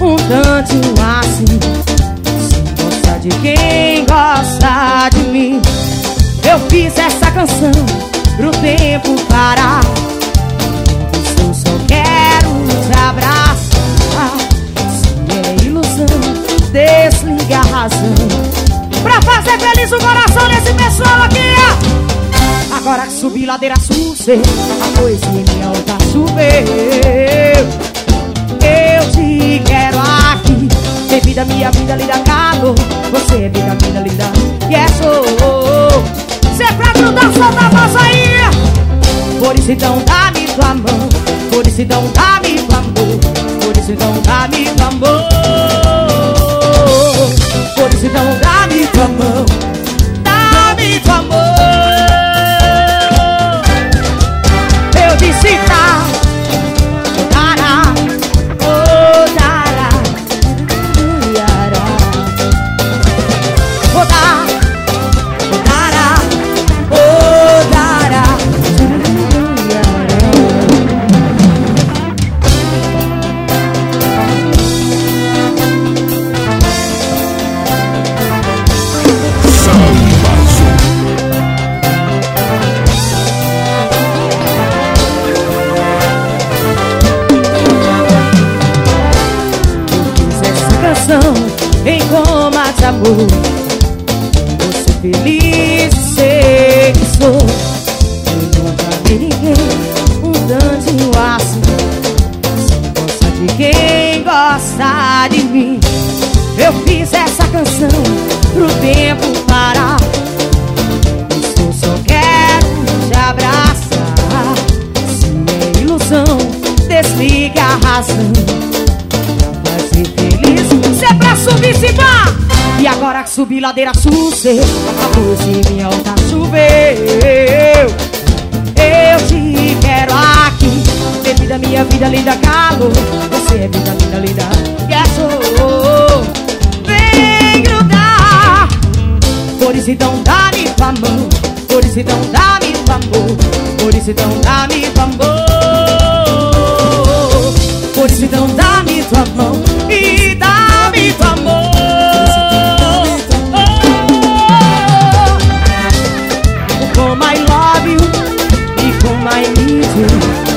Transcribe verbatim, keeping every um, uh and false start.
um tantinho assim. Se gosta de quem gosta de mim. Eu fiz essa canção pro tempo parar. Eu só quero te abraçar. Se é ilusão, desliga a razão. Pra fazer feliz o coração desse pessoal aqui, ó. Agora que subi ladeira sucê, a poesia tá choveu. Eu te quero aqui. Tem vida, minha vida, linda calor. Você é vida, vida, linda. Yes, oh. Cê é pra grudar, solta a voz aí. Por isso então dá-me tua mão. Por isso então dá-me tua amor. Por isso então dá-me tua amor. Por isso então dá-me tua mão. Dá-me tua amor. Eu disse tá. Dará, oh dará, dará. Oh dará, oh dará, oh dará. Em coma de amor, vou ser feliz e sei que sou. Eu nunca vi ninguém um tantinho assim. Se gosta de quem gosta de mim. Eu fiz essa canção pro tempo parar. Eu só quero te abraçar. Se é ilusão, desliga a razão. Pra ser feliz, se é pra subir, se vá. E agora que subi ladeira sucê, a poesia tá choveu. Eu te quero aqui. Tem vida, minha vida, linda calor. Você é vida, vida, linda. Yes, oh. Vem grudar. Por isso então dá-me tua mão. Por isso então dá-me tua amor. Por isso então dá-me tua amor. Por isso então dá-me tua mão e dá-me tua amor. Oh, como I love you e como I need you.